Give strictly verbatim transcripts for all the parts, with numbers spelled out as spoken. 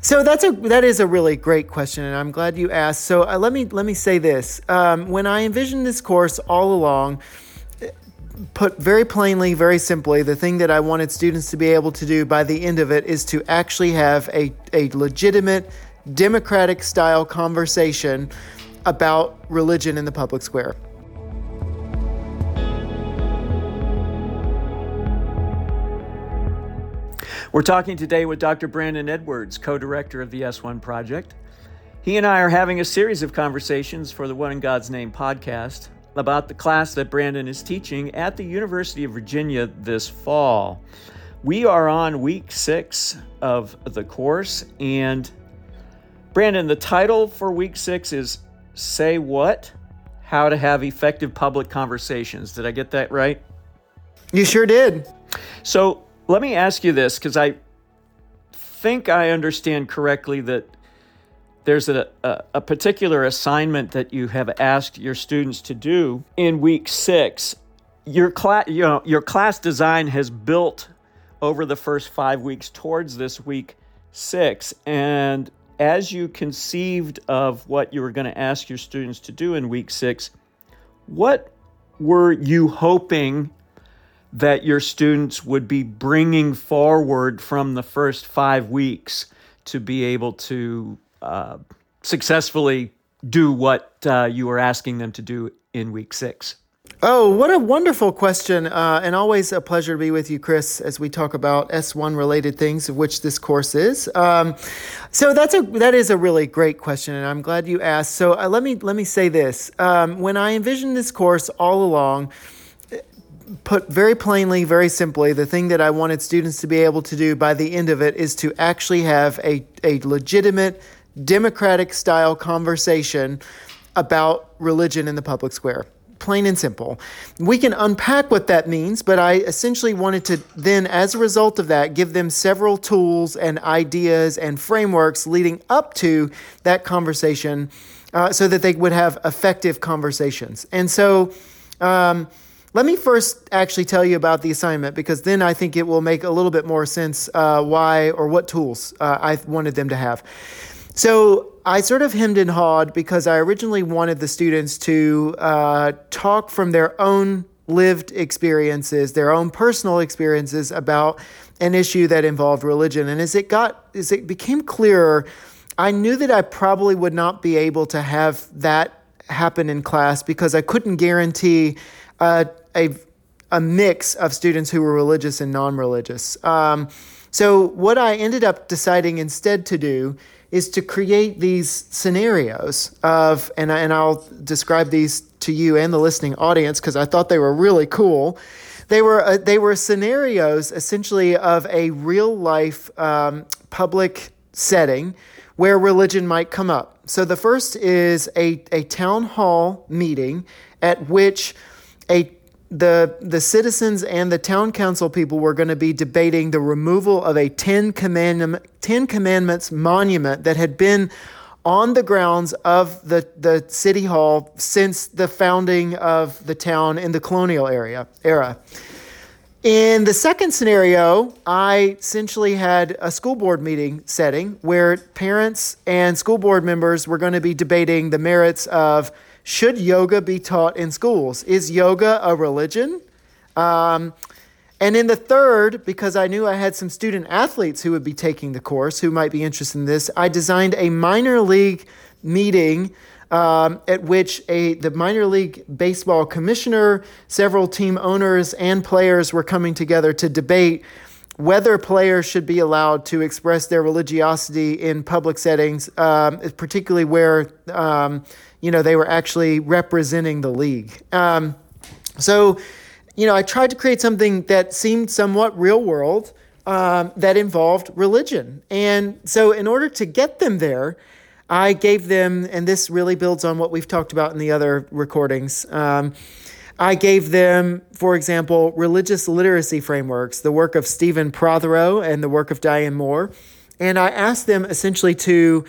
So that's a that is a really great question, and I'm glad you asked. So uh, let me let me say this: um, when I envisioned this course all along, put very plainly, very simply, the thing that I wanted students to be able to do by the end of it is to actually have a a legitimate, democratic-style conversation about religion in the public square. We're talking today with Doctor Brandon Edwards, co-director of the S one Project. He and I are having a series of conversations for the What in God's Name podcast about the class that Brandon is teaching at the University of Virginia this fall. We are on week six of the course, and Brandon, the title for week six is Say What? How to Have Effective Public Conversations. Did I get that right? You sure did. So let me ask you this, because I think I understand correctly that there's a, a, a particular assignment that you have asked your students to do in week six. Your class, you know, your class design has built over the first five weeks towards this week six. And as you conceived of what you were going to ask your students to do in week six, what were you hoping that your students would be bringing forward from the first five weeks to be able to uh, successfully do what uh, you were asking them to do in week six? Oh, what a wonderful question, uh, and always a pleasure to be with you, Chris, as we talk about S one related things, of which this course is. Um, so that's a that is a really great question, and I'm glad you asked. So uh, let me let me say this: um, when I envisioned this course all along, put very plainly, very simply, the thing that I wanted students to be able to do by the end of it is to actually have a, a legitimate, democratic-style conversation about religion in the public square. Plain and simple. We can unpack what that means, but I essentially wanted to then, as a result of that, give them several tools and ideas and frameworks leading up to that conversation uh, so that they would have effective conversations. And so, um, let me first actually tell you about the assignment, because then I think it will make a little bit more sense uh, why or what tools uh, I wanted them to have. So I sort of hemmed and hawed because I originally wanted the students to uh, talk from their own lived experiences, their own personal experiences about an issue that involved religion. And as it got, as it became clearer, I knew that I probably would not be able to have that happen in class because I couldn't guarantee uh, a a mix of students who were religious and non-religious. Um, so what I ended up deciding instead to do is to create these scenarios of, and, I, and I'll describe these to you and the listening audience because I thought they were really cool. They were uh, they were scenarios essentially of a real life um, public setting where religion might come up. So the first is a, a town hall meeting at which a The the citizens and the town council people were going to be debating the removal of a Ten Commandment, Ten Commandments monument that had been on the grounds of the, the city hall since the founding of the town in the colonial area era. In the second scenario, I essentially had a school board meeting setting where parents and school board members were going to be debating the merits of, should yoga be taught in schools? Is yoga a religion? Um, and in the third, because I knew I had some student athletes who would be taking the course who might be interested in this, I designed a minor league meeting um, at which a the minor league baseball commissioner, several team owners, and players were coming together to debate whether players should be allowed to express their religiosity in public settings, um, particularly where um, you know they were actually representing the league. Um, so, you know, I tried to create something that seemed somewhat real world, um, that involved religion. And so in order to get them there, I gave them, and this really builds on what we've talked about in the other recordings, um, I gave them, for example, religious literacy frameworks, the work of Stephen Prothero and the work of Diane Moore. And I asked them essentially to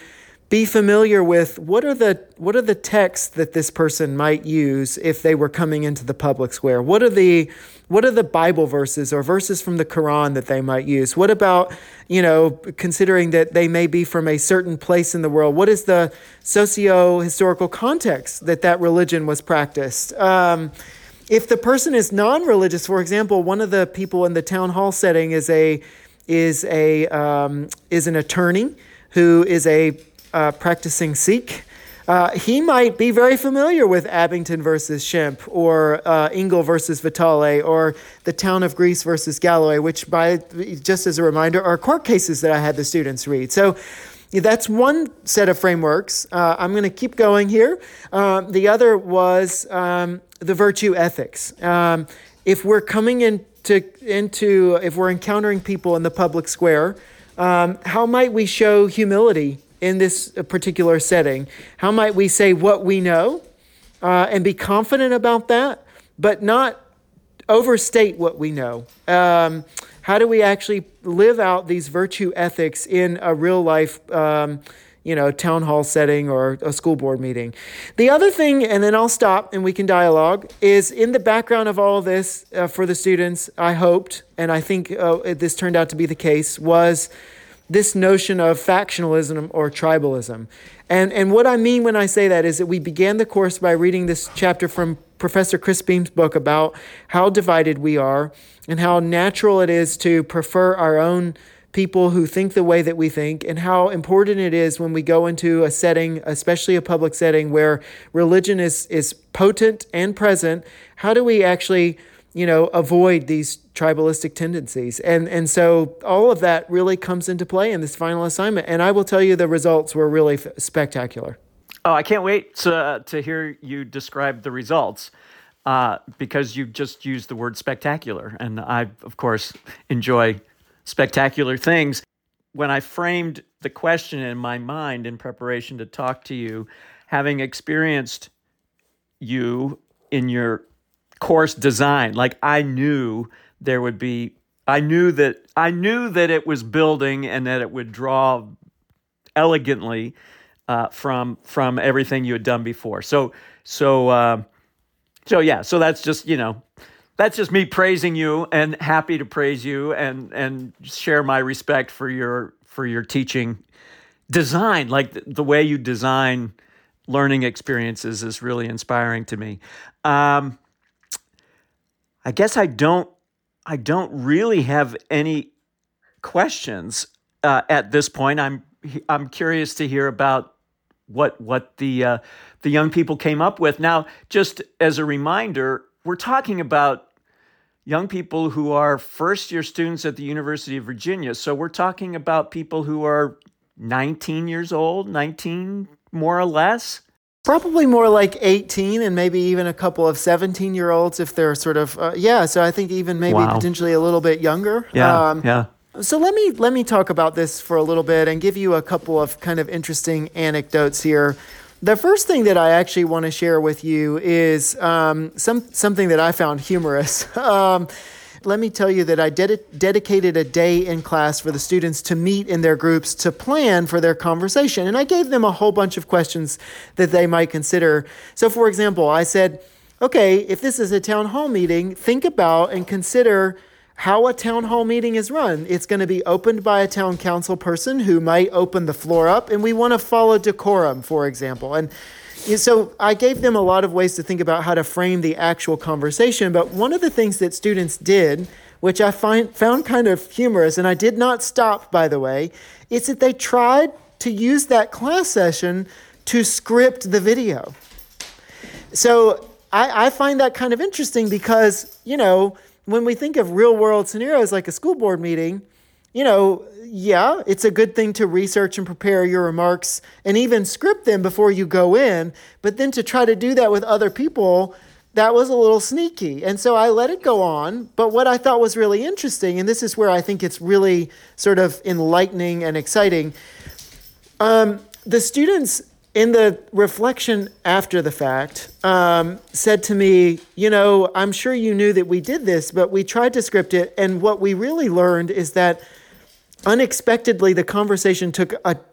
be familiar with what are the what are the texts that this person might use if they were coming into the public square. What are the what are the Bible verses or verses from the Quran that they might use? What about, you know, considering that they may be from a certain place in the world? What is the socio-historical context that that religion was practiced? Um, if the person is non-religious, for example, one of the people in the town hall setting is a is a um, is an attorney who is a Uh, practicing Sikh, uh, he might be very familiar with Abington versus Shemp, or uh, Ingle versus Vitale, or the town of Greece versus Galloway, which, by just as a reminder, are court cases that I had the students read. So that's one set of frameworks. Uh, I'm going to keep going here. Uh, the other was um, the virtue ethics. Um, if we're coming into into if we're encountering people in the public square, um, how might we show humility in this particular setting? How might we say what we know uh, and be confident about that, but not overstate what we know? Um, how do we actually live out these virtue ethics in a real life, um, you know, town hall setting or a school board meeting? The other thing, and then I'll stop and we can dialogue, is in the background of all of this uh, for the students, I hoped, and I think uh, this turned out to be the case, was this notion of factionalism or tribalism. And and what I mean when I say that is that we began the course by reading this chapter from Professor Chris Beam's book about how divided we are and how natural it is to prefer our own people who think the way that we think, and how important it is when we go into a setting, especially a public setting, where religion is is potent and present. How do we actually, you know, avoid these tribalistic tendencies? And and so all of that really comes into play in this final assignment. And I will tell you the results were really f- spectacular. Oh, I can't wait to, uh, to hear you describe the results uh, because you just used the word spectacular. And I, of course, enjoy spectacular things. When I framed the question in my mind in preparation to talk to you, having experienced you in your course design, like I knew there would be, I knew that I knew that it was building and that it would draw elegantly uh, from from everything you had done before. So so uh, so yeah. So that's just you know that's just me praising you and happy to praise you and and share my respect for your for your teaching design. Like the, the way you design learning experiences is really inspiring to me. Um, I guess I don't. I don't really have any questions uh, at this point. I'm I'm curious to hear about what what the uh, the young people came up with. Now, just as a reminder, we're talking about young people who are first year students at the University of Virginia. So we're talking about people who are nineteen years old, nineteen more or less. Probably more like eighteen, and maybe even a couple of seventeen-year-olds if they're sort of, uh, yeah, so I think even maybe Wow. potentially a little bit younger. Yeah, Um, yeah. So let me let me talk about this for a little bit and give you a couple of kind of interesting anecdotes here. The first thing that I actually want to share with you is um, some something that I found humorous. um, Let me tell you that I ded- dedicated a day in class for the students to meet in their groups to plan for their conversation. And I gave them a whole bunch of questions that they might consider. So, for example, I said, okay, if this is a town hall meeting, think about and consider how a town hall meeting is run. It's going to be opened by a town council person who might open the floor up, and we want to follow decorum, for example. And so I gave them a lot of ways to think about how to frame the actual conversation. But one of the things that students did, which I find, found kind of humorous, and I did not stop, by the way, is that they tried to use that class session to script the video. So I, I find that kind of interesting because, you know, when we think of real world scenarios like a school board meeting, you know, yeah, it's a good thing to research and prepare your remarks and even script them before you go in. But then to try to do that with other people, that was a little sneaky. And so I let it go on. But what I thought was really interesting, and this is where I think it's really sort of enlightening and exciting, um, the students in the reflection after the fact um, said to me, you know, I'm sure you knew that we did this, but we tried to script it. And what we really learned is that unexpectedly, the conversation took a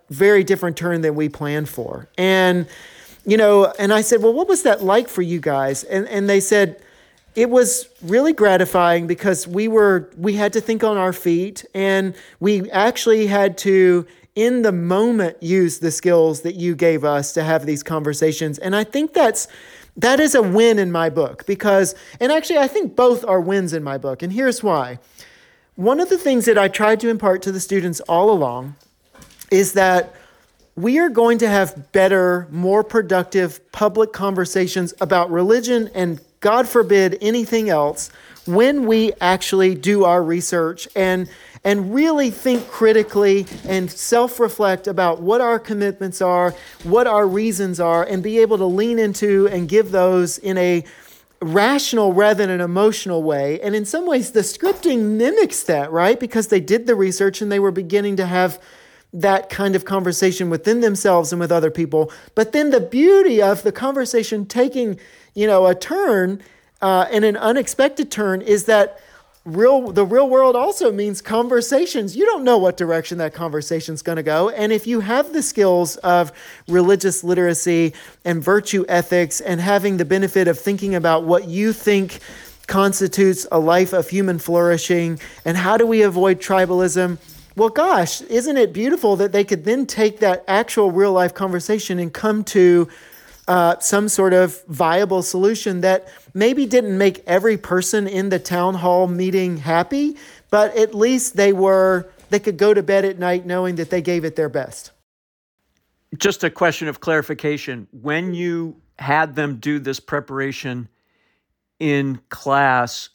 very different turn than we planned for. And, you know, and I said, well, what was that like for you guys? And and they said, it was really gratifying because we were, we had to think on our feet, and we actually had to, in the moment, use the skills that you gave us to have these conversations. And I think that's, that is a win in my book because, and actually I think both are wins in my book. And here's why. One of the things that I tried to impart to the students all along is that we are going to have better, more productive public conversations about religion and, God forbid, anything else when we actually do our research and and really think critically and self-reflect about what our commitments are, what our reasons are, and be able to lean into and give those in a rational rather than an emotional way. And in some ways, the scripting mimics that, right? Because they did the research and they were beginning to have that kind of conversation within themselves and with other people. But then the beauty of the conversation taking, you know, a turn uh, and an unexpected turn is that real the real world also means conversations. You don't know what direction that conversation's going to go. And if you have the skills of religious literacy and virtue ethics and having the benefit of thinking about what you think constitutes a life of human flourishing and how do we avoid tribalism, well, gosh, isn't it beautiful that they could then take that actual real life conversation and come to uh, some sort of viable solution that maybe didn't make every person in the town hall meeting happy, but at least they were, they could go to bed at night knowing that they gave it their best. Just a question of clarification. When you had them do this preparation in class,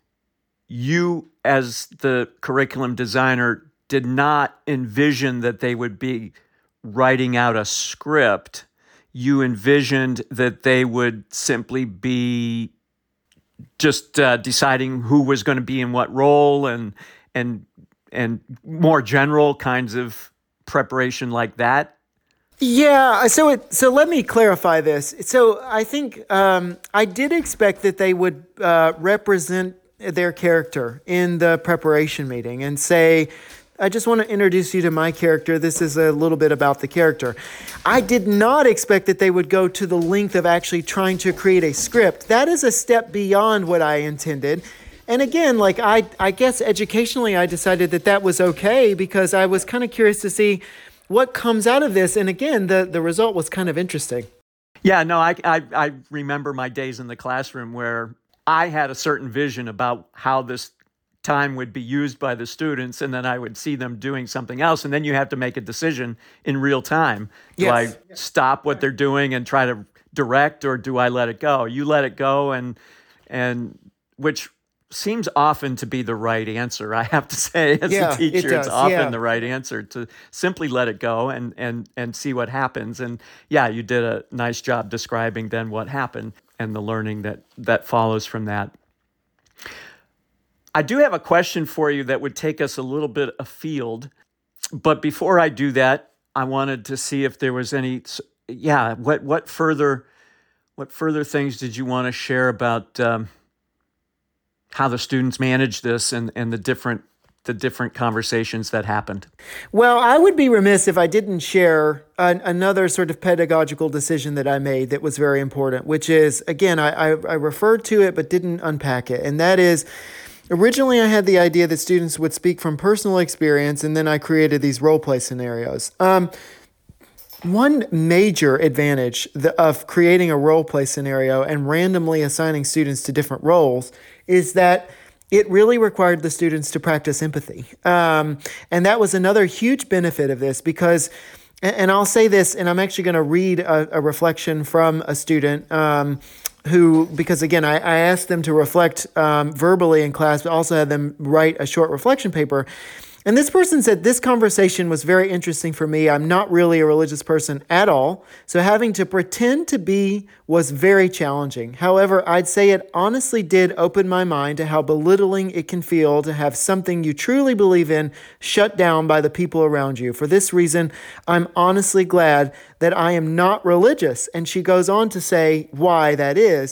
you as the curriculum designer did not envision that they would be writing out a script. You envisioned that they would simply be just uh, deciding who was going to be in what role and and and more general kinds of preparation like that. Yeah, so it, so let me clarify this. So I think um, I did expect that they would uh, represent their character in the preparation meeting and say, I just want to introduce you to my character. This is a little bit about the character. I did not expect that they would go to the length of actually trying to create a script. That is a step beyond what I intended. And again, like I, I guess educationally, I decided that that was okay because I was kind of curious to see what comes out of this. And again, the, the result was kind of interesting. Yeah, no, I, I I remember my days in the classroom where I had a certain vision about how this time would be used by the students, and then I would see them doing something else, and then you have to make a decision in real time. Do Yes. I stop what they're doing and try to direct, or do I let it go? You let it go, and and which seems often to be the right answer, I have to say. As Yeah, a teacher, it does, it's often yeah. the right answer to simply let it go and and and see what happens. And yeah, you did a nice job describing then what happened and the learning that that follows from that. I do have a question for you that would take us a little bit afield, but before I do that, I wanted to see if there was any, yeah, what what further, what further things did you want to share about um, how the students managed this and and the different the different conversations that happened? Well, I would be remiss if I didn't share an, another sort of pedagogical decision that I made that was very important, which is, again, I, I, I referred to it but didn't unpack it, and that is, originally, I had the idea that students would speak from personal experience, and then I created these role play scenarios. Um, one major advantage of creating a role play scenario and randomly assigning students to different roles is that it really required the students to practice empathy. Um, and that was another huge benefit of this because, and I'll say this, and I'm actually going to read a, a reflection from a student um, who, because again, I, I asked them to reflect um, verbally in class, but also had them write a short reflection paper. And this person said, this conversation was very interesting for me. I'm not really a religious person at all. So having to pretend to be was very challenging. However, I'd say it honestly did open my mind to how belittling it can feel to have something you truly believe in shut down by the people around you. For this reason, I'm honestly glad that I am not religious. And she goes on to say why that is.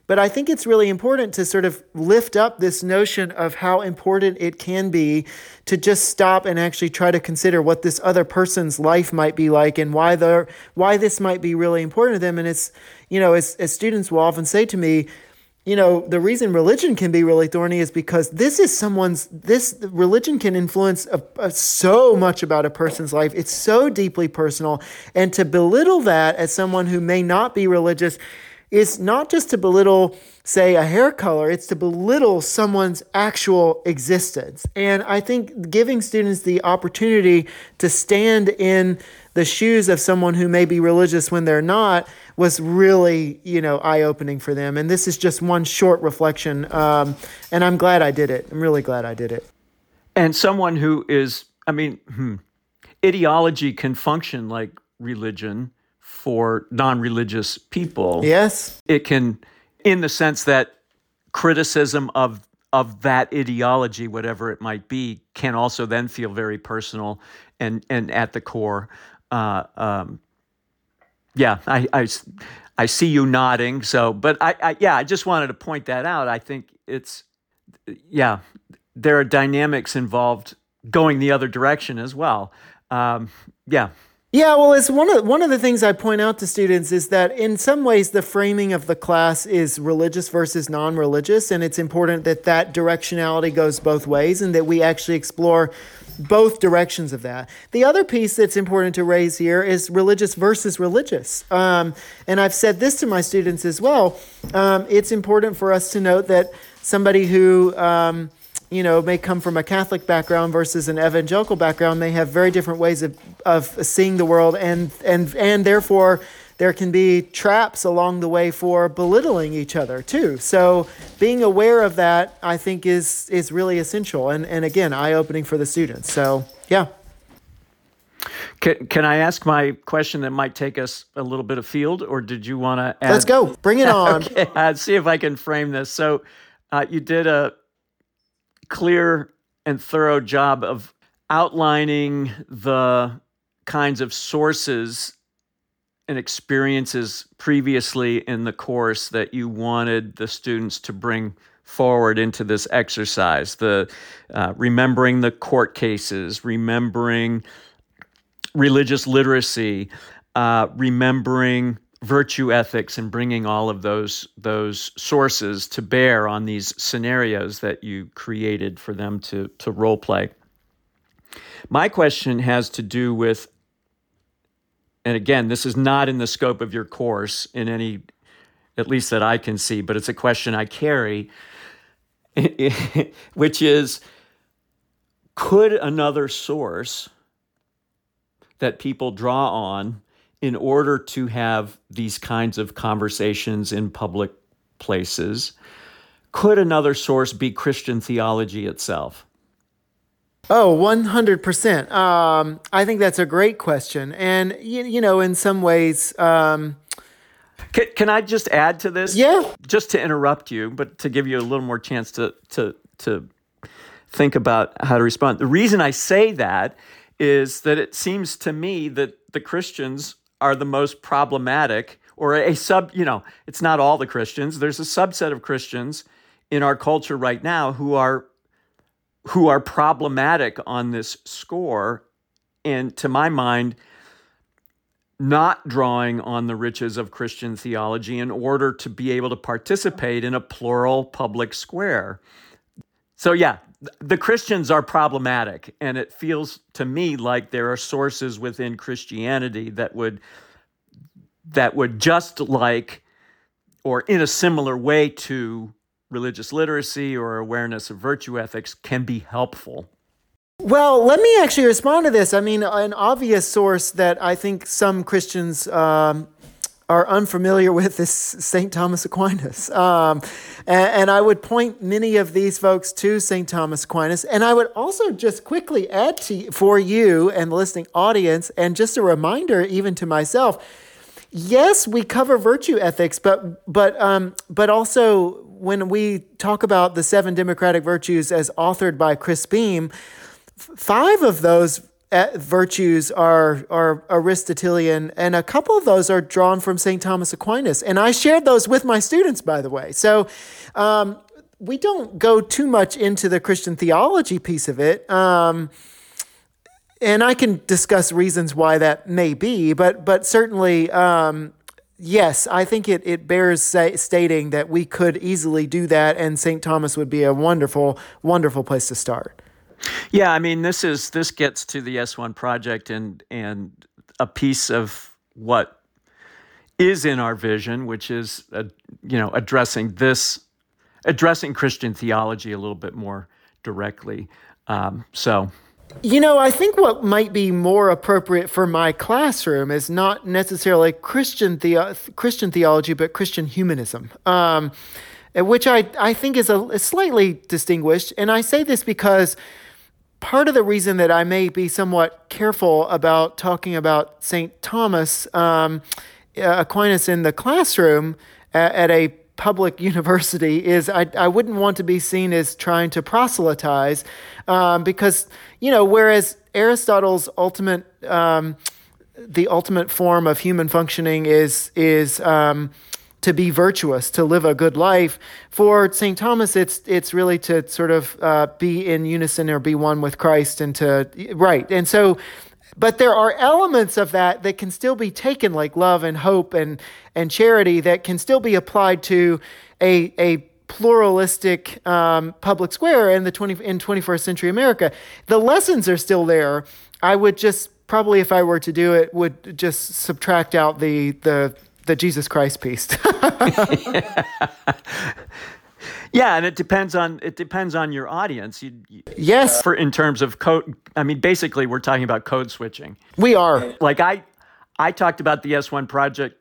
But I think it's really important to sort of lift up this notion of how important it can be to just stop and actually try to consider what this other person's life might be like and why the why this might be really important to them. And it's, you know, as, as students will often say to me, you know, the reason religion can be really thorny is because this is someone's, this religion can influence a, a, so much about a person's life. It's so deeply personal. And to belittle that as someone who may not be religious is not just to belittle, say, a hair color, it's to belittle someone's actual existence. And I think giving students the opportunity to stand in the shoes of someone who may be religious when they're not was really, you know, eye-opening for them. And this is just one short reflection. Um, and I'm glad I did it. I'm really glad I did it. And someone who is, I mean, hmm, ideology can function like religion for non-religious people. Yes. It can, in the sense that criticism of of that ideology, whatever it might be, can also then feel very personal and, and at the core. Uh, um, yeah, I, I, I see you nodding. So, but I, I, yeah, I just wanted to point that out. I think it's, yeah, there are dynamics involved going the other direction as well. Um, yeah. Yeah, well, it's one of one of the things I point out to students is that in some ways the framing of the class is religious versus non-religious, and it's important that that directionality goes both ways and that we actually explore both directions of that. The other piece that's important to raise here is religious versus religious. Um, and I've said this to my students as well. Um, it's important for us to note that somebody who um, you know, may come from a Catholic background versus an evangelical background may have very different ways of, of seeing the world, and and and therefore there can be traps along the way for belittling each other too. So being aware of that, I think, is is really essential, and and again, eye-opening for the students. So yeah. Can, can I ask my question that might take us a little bit afield, or did you want to add? Let's go. Bring it on. Okay, let's see if I can frame this. So uh, you did a clear and thorough job of outlining the kinds of sources and experiences previously in the course that you wanted the students to bring forward into this exercise. The uh, remembering the court cases, remembering religious literacy, uh, remembering virtue ethics, and bringing all of those those sources to bear on these scenarios that you created for them to to role play. My question has to do with, and again, this is not in the scope of your course in any, at least that I can see, but it's a question I carry, which is, could another source that people draw on in order to have these kinds of conversations in public places, could another source be Christian theology itself? Oh, one hundred percent. Um, I think that's a great question. And, you, you know, in some ways... Um, can, can I just add to this? Yeah. Just to interrupt you, but to give you a little more chance to to to think about how to respond. The reason I say that is that it seems to me that the Christians are the most problematic, or a sub, you know, it's not all the Christians. There's a subset of Christians in our culture right now who are who are problematic on this score, and to my mind, not drawing on the riches of Christian theology in order to be able to participate in a plural public square. So yeah, the Christians are problematic, and it feels to me like there are sources within Christianity that would that would just like, or in a similar way to religious literacy or awareness of virtue ethics, can be helpful. Well, let me actually respond to this. I mean, an obvious source that I think some Christians um, are unfamiliar with is Saint Thomas Aquinas. Um, and, and I would point many of these folks to Saint Thomas Aquinas. And I would also just quickly add to, for you and the listening audience, and just a reminder even to myself, yes, we cover virtue ethics, but but um, but also when we talk about the seven democratic virtues as authored by Chris Beam, five of those uh, virtues are are Aristotelian, and a couple of those are drawn from Saint Thomas Aquinas. And I shared those with my students, by the way. So um, we don't go too much into the Christian theology piece of it. Um, and I can discuss reasons why that may be, but but certainly, um, yes, I think it, it bears say, stating that we could easily do that, and Saint Thomas would be a wonderful, wonderful place to start. Yeah, I mean, this is this gets to the S one project and and a piece of what is in our vision, which is uh, you know addressing this, addressing Christian theology a little bit more directly. Um, so, you know, I think what might be more appropriate for my classroom is not necessarily Christian the Christian theology, but Christian humanism. Um, which I, I think is a, is slightly distinguished. And I say this because part of the reason that I may be somewhat careful about talking about Saint Thomas um, Aquinas in the classroom at, at a public university is I, I wouldn't want to be seen as trying to proselytize um, because, you know, whereas Aristotle's ultimate, um, the ultimate form of human functioning is, is um, to be virtuous, to live a good life. For Saint Thomas, it's it's really to sort of uh, be in unison or be one with Christ and to, right. And so, but there are elements of that that can still be taken, like love and hope and, and charity, that can still be applied to a, a pluralistic um, public square in the twenty in twenty-first century America. The lessons are still there. I would just, probably if I were to do it, would just subtract out the the the Jesus Christ piece. yeah. yeah, and it depends on it depends on your audience. You, you, yes. For in terms of code, I mean, basically, we're talking about code switching. We are. Like I, I talked about the S one project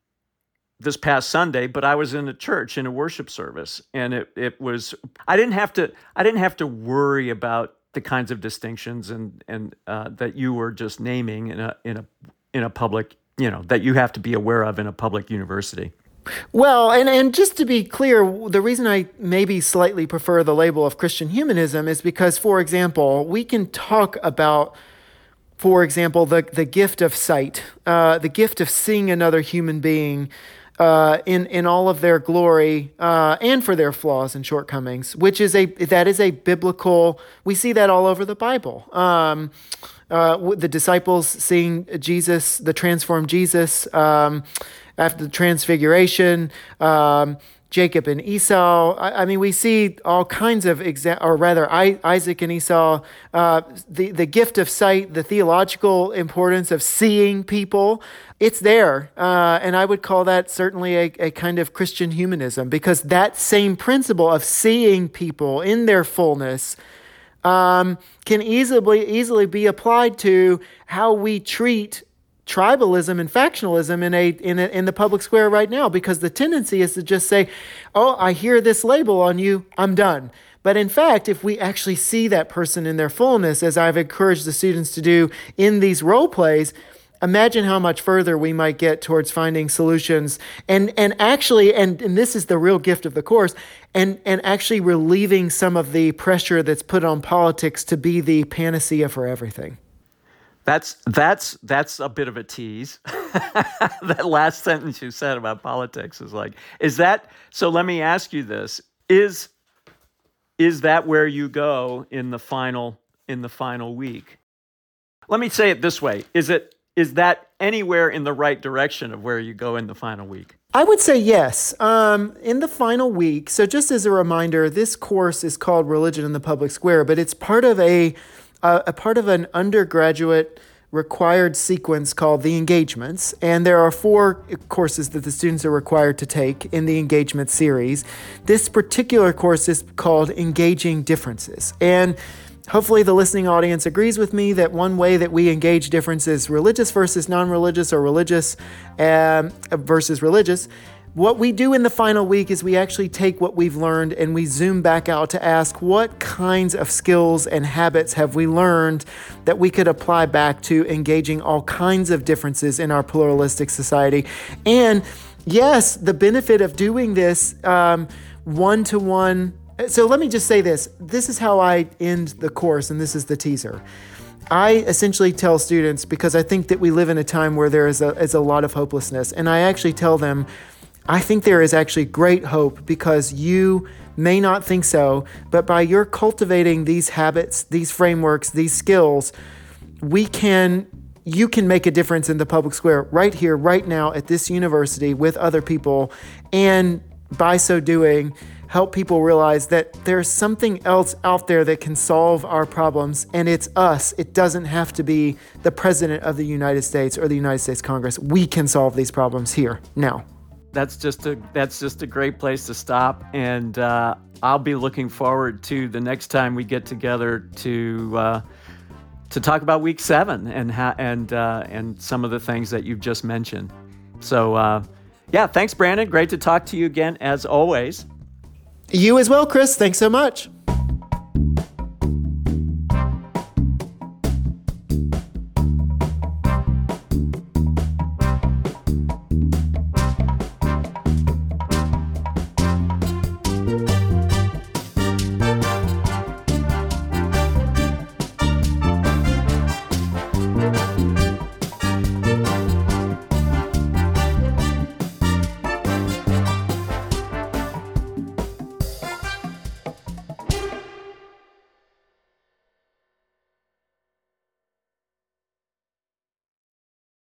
this past Sunday, but I was in a church in a worship service, and it it was I didn't have to I didn't have to worry about the kinds of distinctions and and uh, that you were just naming in a in a in a public. You know, that you have to be aware of in a public university. Well, and, and just to be clear, the reason I maybe slightly prefer the label of Christian humanism is because, for example, we can talk about, for example, the, the gift of sight, uh, the gift of seeing another human being uh, in, in all of their glory uh, and for their flaws and shortcomings, which is a, that is a biblical, we see that all over the Bible. Um, Uh, the disciples seeing Jesus, the transformed Jesus, um, after the transfiguration, um, Jacob and Esau. I, I mean, we see all kinds of, exa- or rather, I, Isaac and Esau, uh, the, the gift of sight, the theological importance of seeing people, it's there. Uh, and I would call that certainly a, a kind of Christian humanism, because that same principle of seeing people in their fullness Um, can easily easily be applied to how we treat tribalism and factionalism in a in a, in the public square right now, because the tendency is to just say, "Oh, I hear this label on you, I'm done." But in fact, if we actually see that person in their fullness, as I've encouraged the students to do in these role plays, imagine how much further we might get towards finding solutions and and actually, and, and this is the real gift of the course, and, and actually relieving some of the pressure that's put on politics to be the panacea for everything. That's that's that's a bit of a tease. That last sentence you said about politics is like, is that, so let me ask you this, is is that where you go in the final in the final week? Let me say it this way, is it Is that anywhere in the right direction of where you go in the final week? I would say yes. Um, in the final week, so just as a reminder, this course is called Religion in the Public Square, but it's part of a, a, a part of an undergraduate required sequence called the Engagements. And there are four courses that the students are required to take in the Engagement series. This particular course is called Engaging Differences. And hopefully the listening audience agrees with me that one way that we engage difference is religious versus non-religious, or religious um, versus religious. What we do in the final week is we actually take what we've learned and we zoom back out to ask, what kinds of skills and habits have we learned that we could apply back to engaging all kinds of differences in our pluralistic society? And yes, the benefit of doing this um, one-to-one. So let me just say this. This is how I end the course, and this is the teaser. I essentially tell students, because I think that we live in a time where there is a, is a lot of hopelessness, and I actually tell them, I think there is actually great hope because you may not think so, but by your cultivating these habits, these frameworks, these skills, we can, you can make a difference in the public square right here, right now at this university with other people, and by so doing, help people realize that there's something else out there that can solve our problems, and it's us. It doesn't have to be the President of the United States or the United States Congress. We can solve these problems here, now. That's just a that's just a great place to stop, and uh, I'll be looking forward to the next time we get together to uh, to talk about week seven and ha- and uh, and some of the things that you've just mentioned. So uh, yeah, thanks, Brandon. Great to talk to you again, as always. You as well, Chris. Thanks so much.